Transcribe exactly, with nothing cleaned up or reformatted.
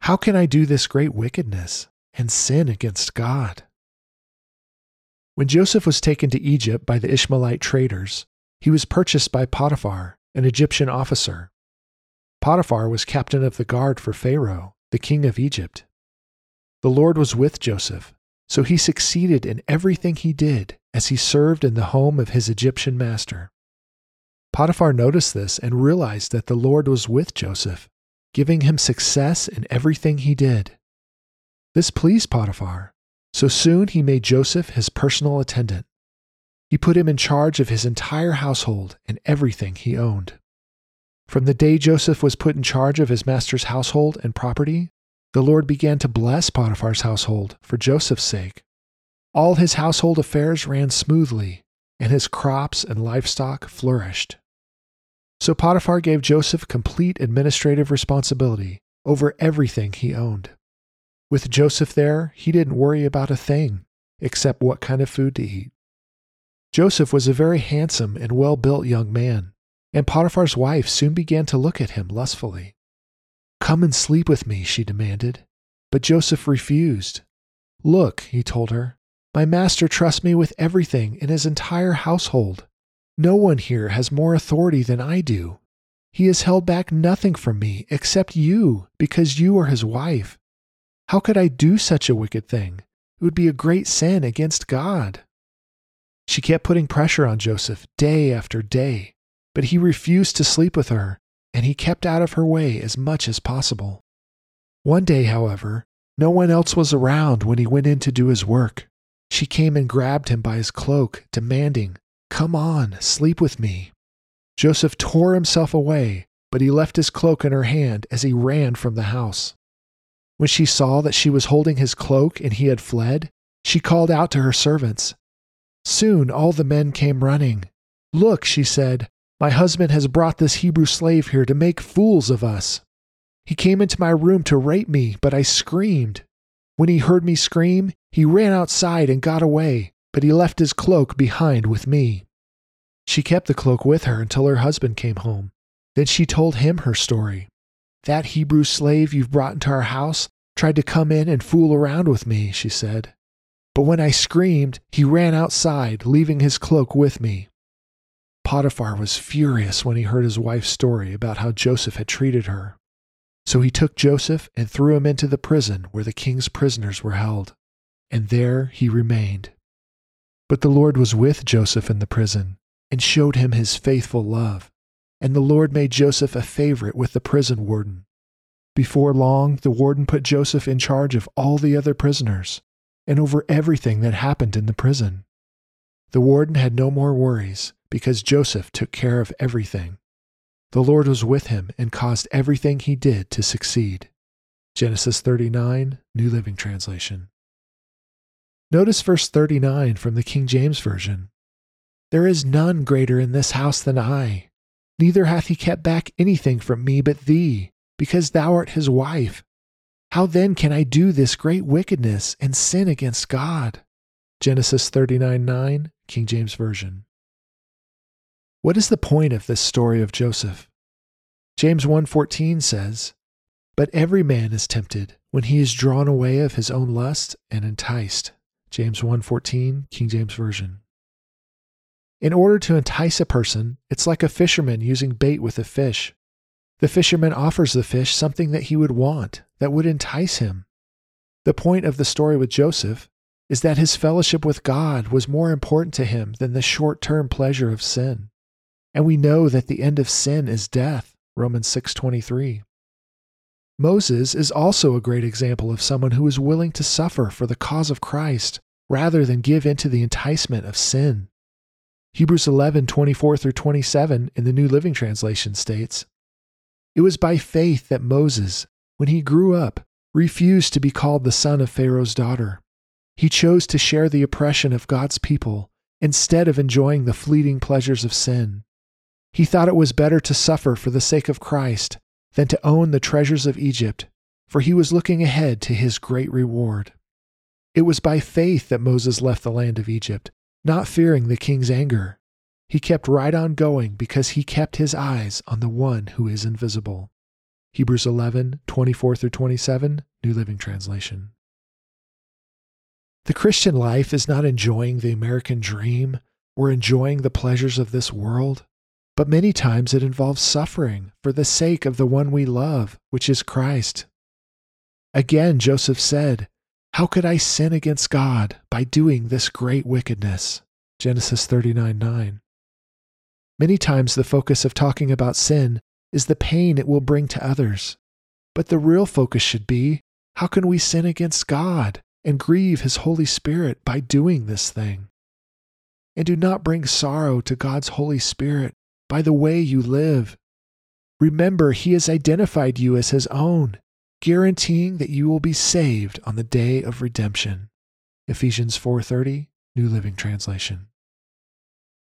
How can I do this great wickedness and sin against God? When Joseph was taken to Egypt by the Ishmaelite traders, he was purchased by Potiphar, an Egyptian officer. Potiphar was captain of the guard for Pharaoh, the king of Egypt. The Lord was with Joseph, so he succeeded in everything he did as he served in the home of his Egyptian master. Potiphar noticed this and realized that the Lord was with Joseph, giving him success in everything he did. This pleased Potiphar, so soon he made Joseph his personal attendant. He put him in charge of his entire household and everything he owned. From the day Joseph was put in charge of his master's household and property, the Lord began to bless Potiphar's household for Joseph's sake. All his household affairs ran smoothly, and his crops and livestock flourished. So Potiphar gave Joseph complete administrative responsibility over everything he owned. With Joseph there, he didn't worry about a thing, except what kind of food to eat. Joseph was a very handsome and well-built young man, and Potiphar's wife soon began to look at him lustfully. "Come and sleep with me," she demanded, but Joseph refused. "Look," he told her, "my master trusts me with everything in his entire household. No one here has more authority than I do. He has held back nothing from me except you, because you are his wife. How could I do such a wicked thing? It would be a great sin against God." She kept putting pressure on Joseph day after day, but he refused to sleep with her, and he kept out of her way as much as possible. One day, however, no one else was around when he went in to do his work. She came and grabbed him by his cloak, demanding, "Come on, sleep with me." Joseph tore himself away, but he left his cloak in her hand as he ran from the house. When she saw that she was holding his cloak and he had fled, she called out to her servants. Soon all the men came running. "Look," she said, "my husband has brought this Hebrew slave here to make fools of us. He came into my room to rape me, but I screamed. When he heard me scream, he ran outside and got away, but he left his cloak behind with me." She kept the cloak with her until her husband came home. Then she told him her story. "That Hebrew slave you've brought into our house tried to come in and fool around with me," she said. "But when I screamed, he ran outside, leaving his cloak with me." Potiphar was furious when he heard his wife's story about how Joseph had treated her. So he took Joseph and threw him into the prison where the king's prisoners were held, and there he remained. But the Lord was with Joseph in the prison and showed him his faithful love, and the Lord made Joseph a favorite with the prison warden. Before long, the warden put Joseph in charge of all the other prisoners and over everything that happened in the prison. The warden had no more worries because Joseph took care of everything. The Lord was with him and caused everything he did to succeed. Genesis thirty-nine, New Living Translation. Notice verse thirty-nine from the King James Version. "There is none greater in this house than I. Neither hath he kept back anything from me but thee, because thou art his wife. How then can I do this great wickedness and sin against God?" Genesis thirty-nine nine, King James Version. What is the point of this story of Joseph? James one fourteen says, "But every man is tempted when he is drawn away of his own lust and enticed." James one fourteen, King James Version. In order to entice a person, it's like a fisherman using bait with a fish. The fisherman offers the fish something that he would want, that would entice him. The point of the story with Joseph is that his fellowship with God was more important to him than the short-term pleasure of sin. And we know that the end of sin is death, Romans six twenty-three. Moses is also a great example of someone who is willing to suffer for the cause of Christ rather than give in to the enticement of sin. Hebrews eleven twenty-four through twenty-seven in the New Living Translation states, "It was by faith that Moses, when he grew up, refused to be called the son of Pharaoh's daughter. He chose to share the oppression of God's people instead of enjoying the fleeting pleasures of sin. He thought it was better to suffer for the sake of Christ than to own the treasures of Egypt, for he was looking ahead to his great reward. It was by faith that Moses left the land of Egypt, not fearing the king's anger. He kept right on going because he kept his eyes on the one who is invisible." Hebrews eleven, twenty-four through twenty-seven, New Living Translation. The Christian life is not enjoying the American dream or enjoying the pleasures of this world, but many times it involves suffering for the sake of the one we love, which is Christ. Again, Joseph said, "How could I sin against God by doing this great wickedness?" Genesis thirty-nine nine. Many times the focus of talking about sin is the pain it will bring to others. But the real focus should be, how can we sin against God and grieve His Holy Spirit by doing this thing? And do not bring sorrow to God's Holy Spirit by the way you live. Remember, He has identified you as His own, guaranteeing that you will be saved on the day of redemption. Ephesians four thirty, New Living Translation.